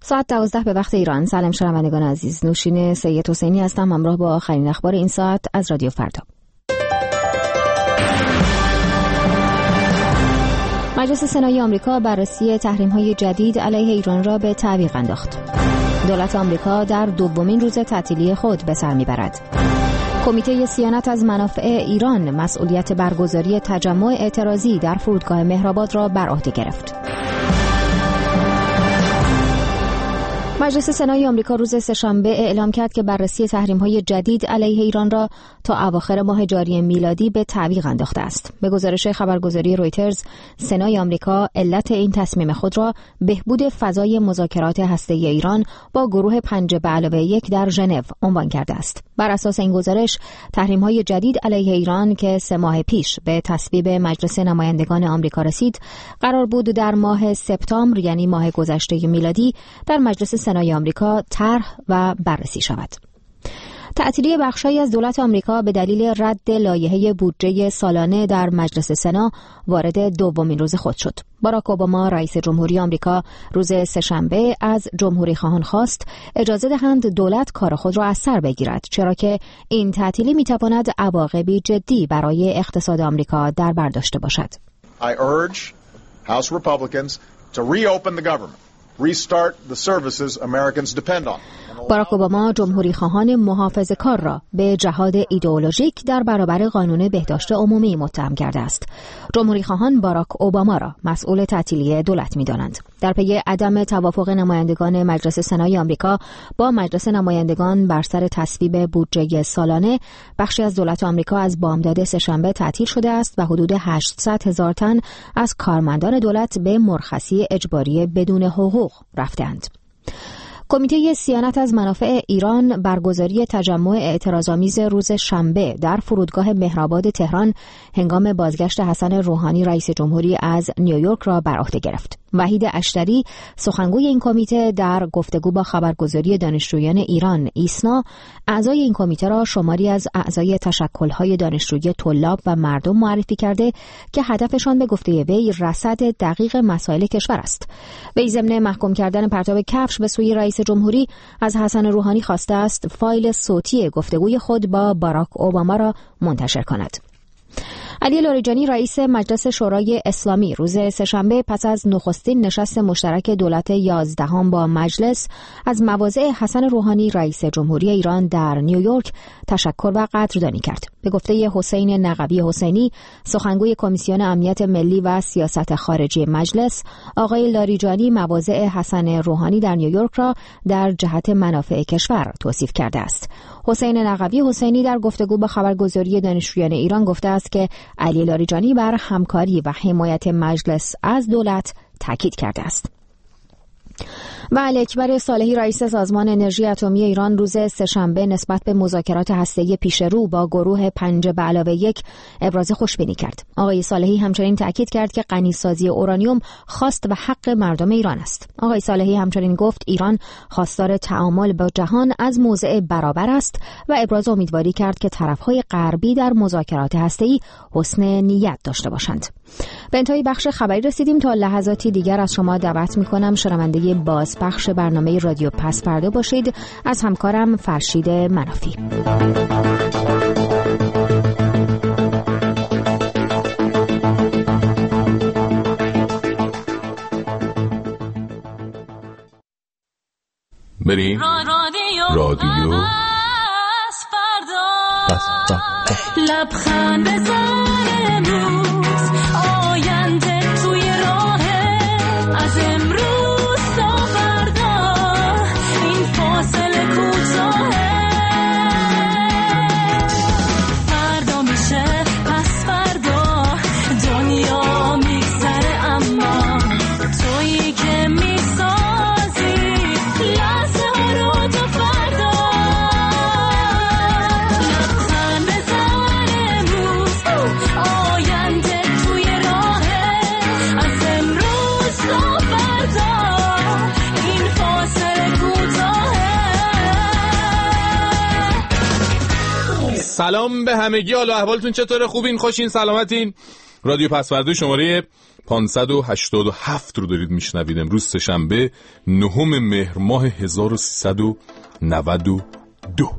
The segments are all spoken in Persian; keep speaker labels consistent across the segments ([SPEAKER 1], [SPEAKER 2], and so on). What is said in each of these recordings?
[SPEAKER 1] ساعت 12 به وقت ایران. سلام شنوندگان عزیز، نوشین سید حسینی هستم همراه با آخرین اخبار این ساعت از رادیو فردا. مجلس سنای آمریکا بررسی تحریم‌های جدید علیه ایران را به تعویق انداخت. دولت آمریکا در دومین روز تعطیلی خود به سر می‌برد. کمیته صیانت از منافع ایران مسئولیت برگزاری تجمع اعتراضی در فرودگاه مهرآباد را بر عهده گرفت. مجلس سنای آمریکا روز سه‌شنبه اعلام کرد که بررسی تحریم‌های جدید علیه ایران را تا اواخر ماه جاری میلادی به تعویق انداخته است. به گزارش خبرگزاری رویترز، سنای آمریکا علت این تصمیم خود را بهبود فضای مذاکرات هسته‌ای ایران با گروه 5+1 در ژنو عنوان کرده است. بر اساس این گزارش، تحریم‌های جدید علیه ایران که 3 ماه پیش به تصویب مجلس نمایندگان آمریکا رسید، قرار بود در ماه سپتامبر یعنی ماه گذشته میلادی در مجلس سنای آمریکا طرح و بررسی شود. تعطیلی بخشی از دولت آمریکا به دلیل رد لایحه بودجه سالانه در مجلس سنا وارد دومین روز خود شد. باراک اوباما رئیس جمهوری آمریکا روز سه‌شنبه از جمهوری خواهان خواست اجازه دهند دولت کار خود را از سر بگیرد، چرا که این تعطیلی میتواند عواقبی جدی برای اقتصاد آمریکا در بر داشته باشد.
[SPEAKER 2] I urge House Republicans to reopen the government. Restart the services Americans depend on.
[SPEAKER 1] باراک اوباما جمهوری خواهان محافظه‌کار را به جهاد ایدئولوژیک در برابر قانون بهداشت عمومی متهم کرده است. جمهوری خواهان باراک اوباما را مسئول تعطیلی دولت می‌دانند. در پی عدم توافق نمایندگان مجلس سنای آمریکا با مجلس نمایندگان بر سر تصویب بودجه سالانه، بخشی از دولت آمریکا از بامداد سه‌شنبه تعطیل شده است و حدود 800,000 تن از کارمندان دولت به مرخصی اجباری بدون حقوق رفتند. کمیته صیانت از منافع ایران برگزاری تجمع اعتراض‌آمیز روز شنبه در فرودگاه مهرآباد تهران هنگام بازگشت حسن روحانی رئیس جمهوری از نیویورک را بر عهده گرفت. وحید اشتری سخنگوی این کمیته در گفتگو با خبرگزاری دانشجویان ایران ایسنا، اعضای این کمیته را شماری از اعضای تشکل‌های دانشجویی طلاب و مردم معرفی کرده که هدفشان به گفته وی رصد دقیق مسائل کشور است. وی ضمن محکوم کردن پرتاب کفش به سوی رئیس جمهوری از حسن روحانی خواسته است فایل صوتی گفتگوی خود با باراک اوباما را منتشر کند. علی لاریجانی رئیس مجلس شورای اسلامی روز سه‌شنبه پس از نخستین نشست مشترک دولت 11 با مجلس از مواضع حسن روحانی رئیس جمهوری ایران در نیویورک تشکر و قدردانی کرد. به گفته حسین نقوی حسینی سخنگوی کمیسیون امنیت ملی و سیاست خارجی مجلس، آقای لاریجانی مواضع حسن روحانی در نیویورک را در جهت منافع کشور توصیف کرده است. حسین نقوی حسینی در گفتگو با خبرگزاری دانشجویان ایران گفته است که علی لاریجانی بر همکاری و حمایت مجلس از دولت تاکید کرده است. و علی اکبر صالحی رئیس سازمان انرژی اتمی ایران روز سه‌شنبه نسبت به مذاکرات هسته‌ای پیش رو با گروه 5+1 ابراز خوشبینی کرد. آقای صالحی همچنین تاکید کرد که غنیسازی اورانیوم خواست و حق مردم ایران است. آقای صالحی همچنین گفت ایران خواستار تعامل با جهان از موضع برابر است و ابراز امیدواری کرد که طرف‌های غربی در مذاکرات هسته‌ای حسن نیت داشته باشند. به انتهای بخش خبری رسیدیم. تا لحظاتی دیگر از شما دعوت می‌کنم شنونده بازپخش برنامه رادیو پس پرده باشید از همکارم فرشید منافی.
[SPEAKER 3] بریم رادیو
[SPEAKER 4] لبخند بزن امروز آینده توی راهه از امروز تا فردا این فاصله کوتاهه فردا میشه پس فردا دنیا میگذره اما تویی که میسازی لحظه ها رو تا فردا لبخند بزن امروز آینده توی راهه از امروز تا فردا این فاصله کوتاهه.
[SPEAKER 3] سلام به همگی، حالا احوالتون چطوره؟ خوبین؟ خوشین؟ سلامتین؟
[SPEAKER 5] رادیو پسوردا شماره 587 رو دارید میشنوید. امروز سه‌شنبه 9 مهر ماه 1392.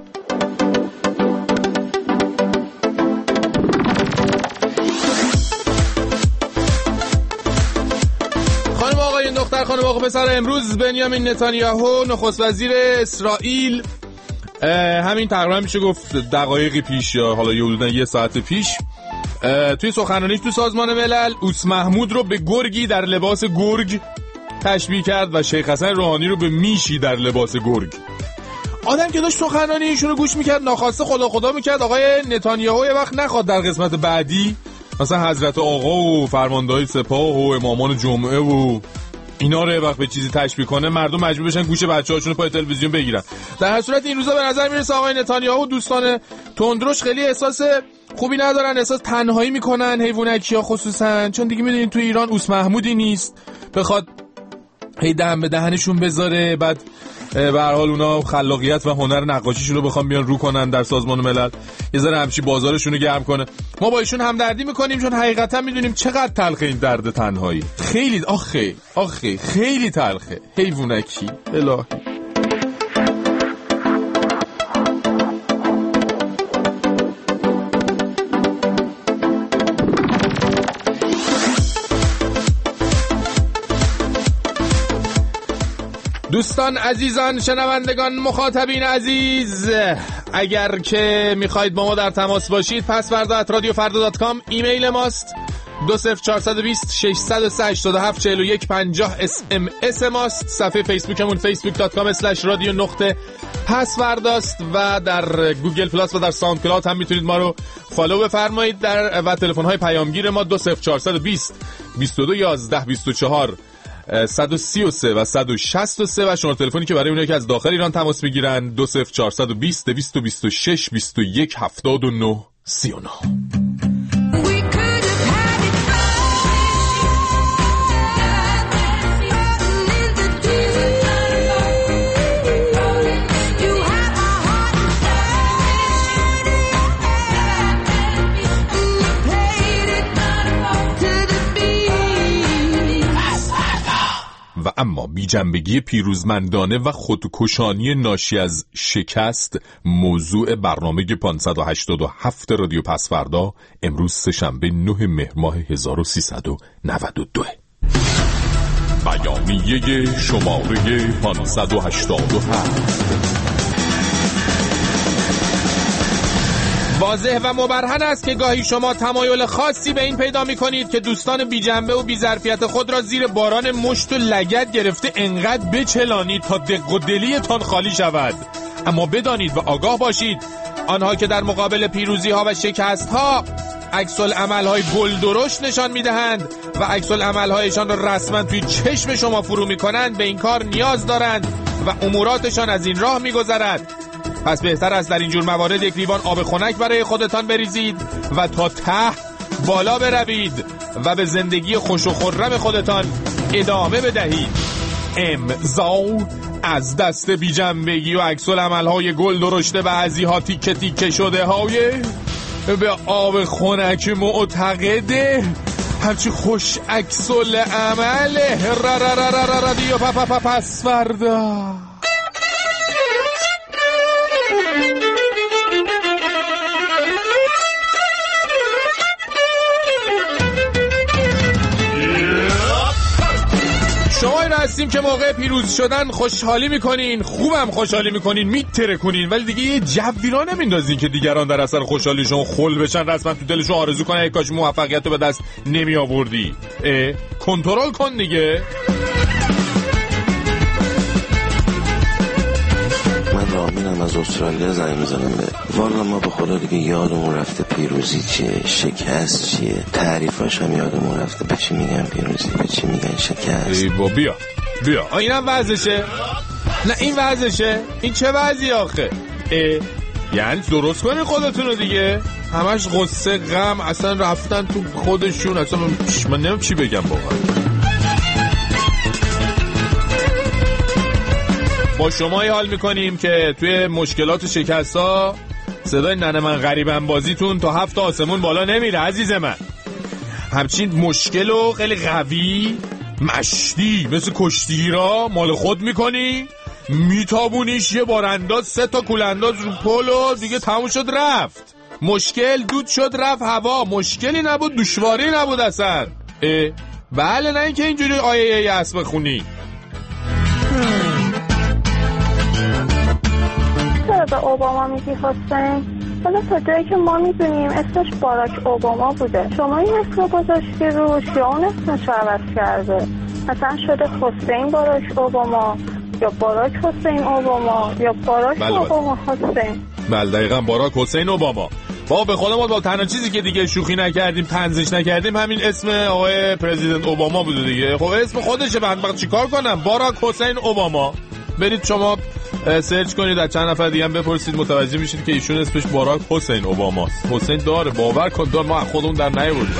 [SPEAKER 5] خانم آقایون، دختر خانم آقا پسر، امروز بنیامین نتانیاهو نخست وزیر اسرائیل همین تقریبا میشه گفت دقایقی پیش یا حالا حدوداً یه ساعت پیش توی سخنرانیش تو سازمان ملل اوس محمود رو به گرگی در لباس گرگ تشبیه کرد و شیخ حسن روحانی رو به میشی در لباس گرگ. آدم که داشت سخنرانی ایشون رو گوش میکرد ناخواسته خدا میکرد آقای نتانیاهو یه وقت نخواد در قسمت بعدی مثلا حضرت آقا و فرماندهای سپاه و امامان جمعه و اینا رو یه وقت به چیزی تشبیه کنه، مردم مجبور بشن گوش بچه‌هاشون رو پای تلویزیون بگیرن. در هر صورت این روزا به نظر میرسه آقای نتانیاهو دوستان تندروش خیلی احساس خوبی ندارن، احساس تنهایی میکنن، حیوانکیا خصوصا، چون دیگه میدونین تو ایران اوس محمودی نیست بخواد هی دهن به دهنشون بذاره، بعد به هر حال اونا خلاقیت و هنر نقاشیشون رو بخوام بیان رو کنن در سازمان ملل، یه ذره همچی بازارشون رو گرم کنه. ما با ایشون همدردی میکنیم چون حقیقتا میدونیم چقدر تلخه این درد تنهایی. خیلی آخه خیلی تلخه. حیوانکی الهی. دوستان عزیزان، شنوندگان، مخاطبین عزیز، اگر که میخواید با ما در تماس باشید pasvarda@radiofarda.com ایمیل ماست، 20420 603 87 41 50 SMS ماست، صفحه فیسبوکمون facebook.com/radio_pasvardaست و در گوگل پلاس و در ساوند کلاود هم میتونید ما رو فالو بفرمایید و تلفن های پیامگیر ما 20420 22 11 24 133 و 163 و شماره تلفنی که برای اونایی که از داخل ایران تماس میگیرن 20420 226 21 79 39. و اما بی جنبگی پیروزمندانه و خودکشانی ناشی از شکست موضوع برنامه 587 رادیو پسوردا امروز سه‌شنبه 9 مهر ماه 1392. بیانیه شماره 587. واضح و مبرهن است که گاهی شما تمایل خاصی به این پیدا می‌کنید که دوستان بی‌جنبه و بی‌ظرفیت خود را زیر باران مشت و لگد گرفته انقدر بچلانید تا دق و دلیتان خالی شود. اما بدانید و آگاه باشید آنها که در مقابل پیروزی‌ها و شکست‌ها عکس‌العمل‌های گلدرشت نشان می‌دهند و عکس‌العمل‌هایشان را رسما توی چشم شما فرو می‌کنند به این کار نیاز دارند و اموراتشان از این راه می‌گذرد. پس بهتر است در اینجور موارد یک لیوان آب خنک برای خودتان بریزید و تا ته بالا بروید و به زندگی خوش و خرم خودتان ادامه بدهید. امضا از دست بی‌جنبگی و عکس‌العمل‌های گل درشته بعضی‌ها تیکه تیکه شده های به آب خنک معتقده همچی خوش عکس‌العمله رادیو پسوردا. شما این هستیم که موقع پیروز شدن خوشحالی میکنین، خوبم خوشحالی میکنین، میترکونین، ولی دیگه یه جوی را نمیندازین که دیگران در اثر خوشحالی شما خل بشن، رسما تو دلشون آرزو کنن ای کاش موفقیت رو به دست نمی آوردی. کنترل کن دیگه.
[SPEAKER 6] من رامینم از استرالیا زنگ میزنم به والا ما به خدا دیگه یادمون رفته پیروزی چیه، شکست چیه، تعریفاش هم یادمون رفته. به چی میگن پیروزی، به چی میگن شکست.
[SPEAKER 5] ای با بیا اینم وضعشه. نه این وضعشه. این چه وضعی آخه؟ یعنی درست کنین خودتونو دیگه. همش غصه غم اصلا رفتن تو خودشون. اصلا من نمیم چی بگم واقعا. با شمایی حال میکنیم که توی مشکلات و شکست‌ها صدای ننه من غریبم بازیتون تا 7 آسمون بالا نمیره عزیز من. همچین مشکل و خیلی قوی مشتی مثل کشتیگیرا مال خود میکنی، میتابونیش یه بارانداز 3 تا کولانداز رو پل و دیگه تموم شد رفت. مشکل دود شد رفت هوا. مشکلی نبود، دشواری نبود اصلا. بله، نه اینکه اینجوری آیه یأس بخونی.
[SPEAKER 7] چرا به اوباما میگی حسین؟ حالا تا جایی که ما میدونیم اسمش باراک اوباما بوده. شما این اسم رو گذاشتی روش یا اون اسمش رو عوض کرده؟ مثلا شده حسین باراک اوباما یا باراک حسین اوباما یا باراک اوباما حسین.
[SPEAKER 5] بله دقیقا باراک حسین اوباما. با به خودم با تنها چیزی که دیگه شوخی نکردیم، طنزش نکردیم، همین اسم آقای پرزیدنت اوباما بوده دیگه. خب اسم خودشه، من چیکار کنم؟ باراک حسین اوباما. برید شما سرچ کنید، از چند نفر دیگه هم بپرسید، متوجه میشید که ایشون اسمش باراک حسین اوباماست. حسین داره، باور کن داره، ما خودمون در نیاوردیم.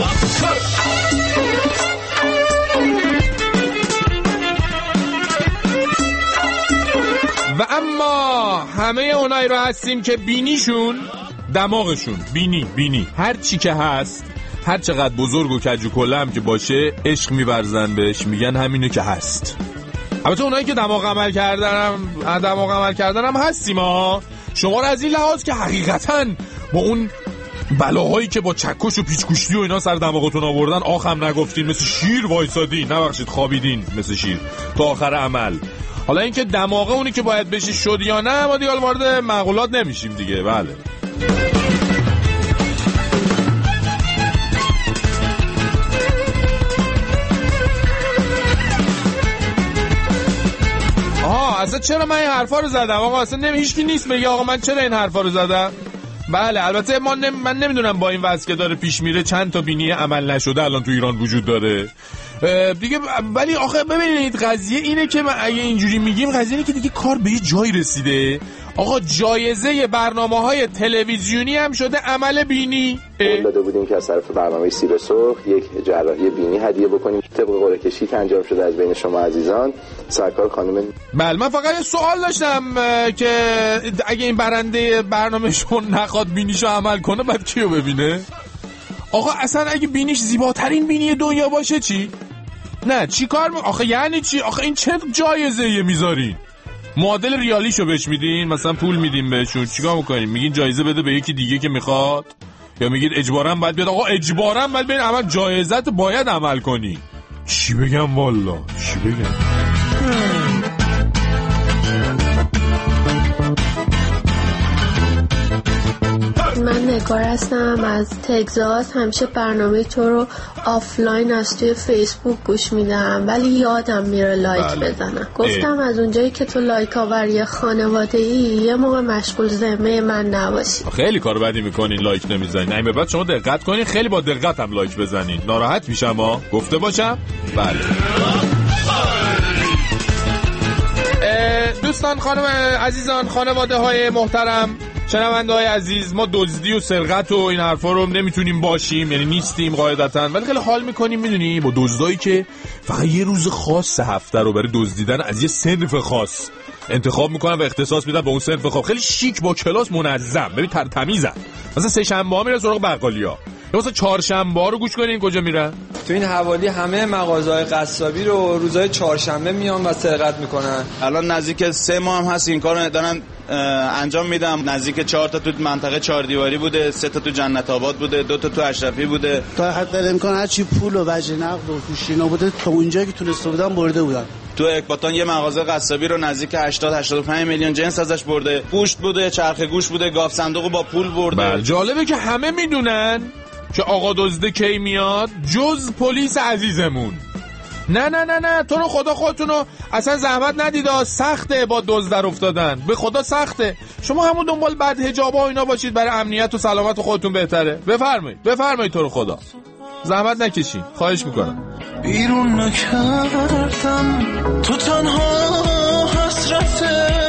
[SPEAKER 5] و اما همه اونایی رو هستیم که بینیشون، دماغشون، بینی هر چی که هست، هر چقدر بزرگ و کج و کلم که باشه، عشق می‌ورزن بهش، میگن همینه که هست. البته اونایی که دماغ عمل کردن هم هستیم ها. شما رو از این لحاظ که حقیقتاً با اون بلاهایی که با چکش و پیچ‌کشتی و اینا سر دماغتون آوردن آخم نگفتین، مثل شیر وایسادین، نبخشید خوابیدین مثل شیر تا آخر عمل. حالا اینکه دماغه اونی که باید بشه شد یا نه، ما دیگه وارد معقولات نمیشیم دیگه. بله اصلا چرا من این حرفا رو زدم آقا؟ اصلا هیچکی نیست بگه آقا من چرا این حرفا رو زدم. بله البته من نمیدونم با این وضع که داره پیش میره چند تا بینی عمل نشده الان تو ایران وجود داره دیگه. ولی آخه ببینید قضیه اینه که من اگه اینجوری میگیم، قضیه اینه که دیگه کار به یه جایی رسیده آقا. جایزه برنامه‌های تلویزیونی هم شده عمل بینی.
[SPEAKER 6] داده بودیم که از طرف برنامه سیر سرخ یک جراحی بینی هدیه بکنیم طبق قرعه کشی که انجام شده از بین شما عزیزان. سرکار خانم.
[SPEAKER 5] بله من فقط یه سوال داشتم که اگه این برنده برنامه شما نخواد بینیشو عمل کنه بعد کیو ببینه؟ آقا اصلا اگه بینیش زیباترین بینی دنیا باشه چی؟ نه چی کار آخه یعنی چی؟ آخه این چه جایزه‌ای میذارین؟ معادل ریالیشو بهش میدین؟ مثلا پول میدین بهشون؟ چیکار میکنین؟ میگین جایزه بده به یکی دیگه که میخواد؟ یا میگید اجباراً باید بیاد؟ آقا اجباراً باید ببین عمل جایزت باید عمل کنی. چی بگم والا؟ چی بگم؟
[SPEAKER 8] من نگار هستم از تگزاس. همیشه برنامه تو رو آفلاین از توی فیسبوک گوش میدم ولی یادم میره لایک بزنم. گفتم از اونجایی که تو لایک آوری خانواده ای یه موقع مشغول ذمه من نباشی.
[SPEAKER 5] خیلی کار بدی میکنین لایک نمیزنین. این به بعد شما دقت کنین، خیلی با دقت هم لایک بزنین. ناراحت میشم ها، گفته باشم. بله دوستان، خانم عزیزان، خانواده های محترم، شنونده های عزیز، ما دزدی و سرقت و این حرفا رو نمیتونیم باشیم، یعنی نیستیم قاعدتاً، ولی خیلی حال میکنیم میدونی با دزدایی که فقط یه روز خاص هفته رو برای دزدیدن از یه صنف خاص انتخاب میکنن و اختصاص میدن به اون صنف خاص، خیلی شیک با کلاس منظم، ببین تمیزن. مثلا سه شنبه ها میره سراغ بقالیا، یا مثلا چهارشنبه ها رو گوش کنین کجا میرن؟
[SPEAKER 9] تو این حوالی همه مغازه‌های قصابی رو روزهای چهارشنبه میان و سرقت میکنن.
[SPEAKER 10] الان نزدیک 3 ماه هم هست این کارو دارن انجام میدم. نزدیک 4 تا تو منطقه 4 دیواری بوده، 3 تا تو جنت آباد بوده، 2 تا تو اشرفی بوده. تا حد امکان هر چی پول و وجه نقد و توشینا بوده تا اونجایی که تونسته بودن برده بودن. تو اکباتان یه مغازه قصابی رو نزدیک 80-85 میلیون جنس ازش برده. گوشت بوده، چرخ گوشت بوده، گاف صندوق با پول برده.
[SPEAKER 5] بله جالبه که همه میدونن که آقا دزده کی میاد جز پلیس عزیزمون. نه تو رو خدا خودتونو اصلا زحمت ندید، سخته با دزد در افتادن، به خدا سخته. شما همون دنبال بعد حجابا و اینا باشید، برای امنیت و سلامت خودتون بهتره. بفرمایید تو رو خدا زحمت نکشین، خواهش میکنم.
[SPEAKER 3] بیرون نکردم تو تنها حسرته